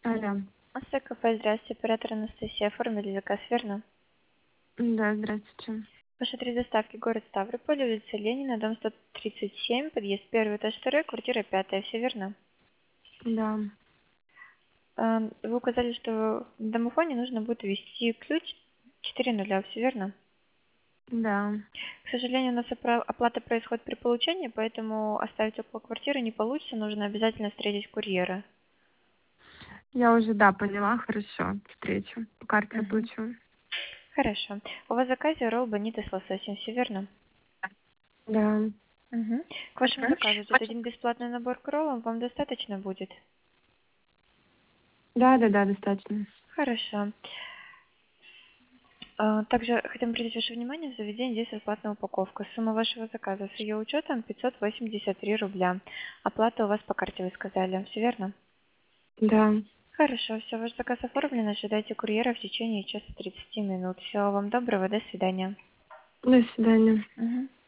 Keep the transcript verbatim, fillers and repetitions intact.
Алло. Аса кафе, здравствуйте, оператор Анастасия. Оформили заказ, верно? Да, здравствуйте. Ваши три доставки: город Ставрополь, улица Ленина, дом сто тридцать семь, подъезд первый, этаж второй, квартира пятая. Все верно? Да. А, Вы указали, что в домофоне нужно будет ввести ключ четыре нуля. Все верно? Да. К сожалению, у нас опра- оплата происходит при получении, поэтому оставить около квартиры не получится. Нужно обязательно встретить курьера. Я уже, да, поняла, хорошо. Встречу. По карте Мгм. оплачу. Хорошо. У вас в заказе ролл бонито с лососем. Все верно? Да. Мгм. К вашему Мгм. заказу тут один бесплатный набор к роллам. Вам достаточно будет? Да, да, да, достаточно. Хорошо. А, Также хотим обратить ваше внимание, в заведении действует платная упаковка. Сумма вашего заказа с ее учетом пятьсот восемьдесят три рубля. Оплата у вас по карте, вы сказали. Все верно? Да. Хорошо, все, ваш заказ оформлен. Ожидайте курьера в течение часа тридцати минут. Всего вам доброго, до свидания. До свидания. Мгм.